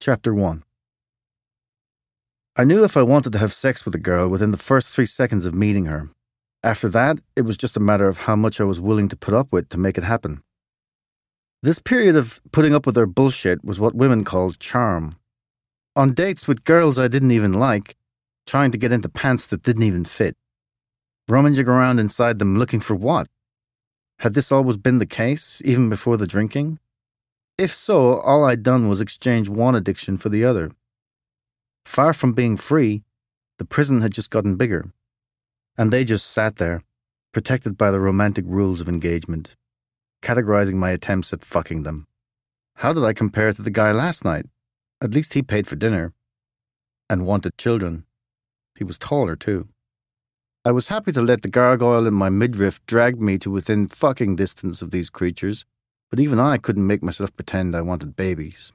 Chapter 1. I knew if I wanted to have sex with a girl within the first 3 seconds of meeting her. After that, it was just a matter of how much I was willing to put up with to make it happen. This period of putting up with their bullshit was what women called charm. On dates with girls I didn't even like, trying to get into pants that didn't even fit. Rummaging around inside them looking for what? Had this always been the case, even before the drinking? If so, all I'd done was exchange one addiction for the other. Far from being free, the prison had just gotten bigger. And they just sat there, protected by the romantic rules of engagement, categorizing my attempts at fucking them. How did I compare to the guy last night? At least he paid for dinner. And wanted children. He was taller, too. I was happy to let the gargoyle in my midriff drag me to within fucking distance of these creatures, but even I couldn't make myself pretend I wanted babies.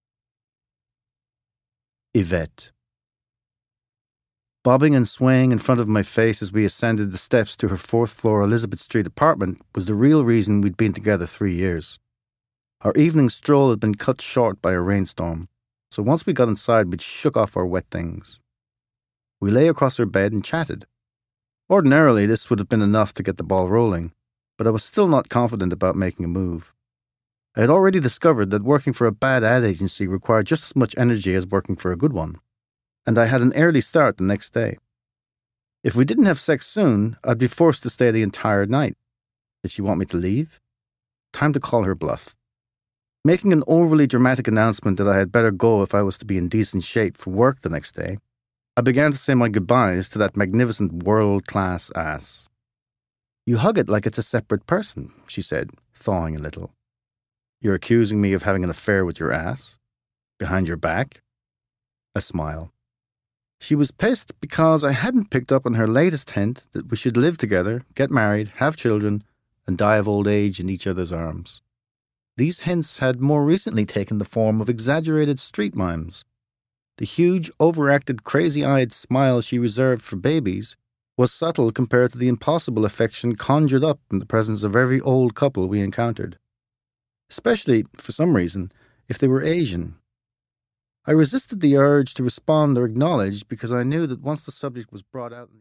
Yvette. Bobbing and swaying in front of my face as we ascended the steps to her 4th-floor Elizabeth Street apartment was the real reason we'd been together 3 years. Our evening stroll had been cut short by a rainstorm, so once we got inside we'd shook off our wet things. We lay across her bed and chatted. Ordinarily this would have been enough to get the ball rolling, but I was still not confident about making a move. I had already discovered that working for a bad ad agency required just as much energy as working for a good one, and I had an early start the next day. If we didn't have sex soon, I'd be forced to stay the entire night. Did she want me to leave? Time to call her bluff. Making an overly dramatic announcement that I had better go if I was to be in decent shape for work the next day, I began to say my goodbyes to that magnificent world-class ass. "You hug it like it's a separate person," she said, thawing a little. "You're accusing me of having an affair with your ass? Behind your back?" A smile. She was pissed because I hadn't picked up on her latest hint that we should live together, get married, have children, and die of old age in each other's arms. These hints had more recently taken the form of exaggerated street mimes. The huge, overacted, crazy-eyed smile she reserved for babies was subtle compared to the impossible affection conjured up in the presence of every old couple we encountered. Especially, for some reason, if they were Asian. I resisted the urge to respond or acknowledge because I knew that once the subject was brought out